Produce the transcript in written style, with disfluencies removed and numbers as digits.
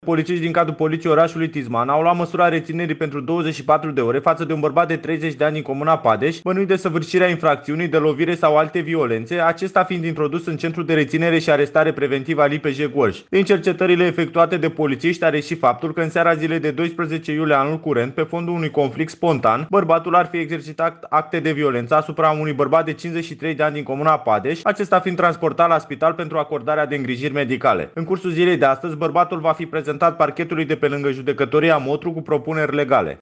Polițiști din cadrul Poliției orașului Tizman au luat măsura reținerii pentru 24 de ore față de un bărbat de 30 de ani din comuna Padeș, bănuit de săvârșirea infracțiunii de lovire sau alte violențe, acesta fiind introdus în centrul de reținere și arestare preventivă al IPJ Gorj. Din cercetările efectuate de polițiști a reieșit faptul că în seara zilei de 12 iulie anul curent, pe fondul unui conflict spontan, bărbatul ar fi exercitat acte de violență asupra unui bărbat de 53 de ani din comuna Padeș, acesta fiind transportat la spital pentru acordarea de îngrijiri medicale. În cursul zilei de astăzi, bărbatul va fi prezentat parchetului de pe lângă judecătoria Motru cu propuneri legale.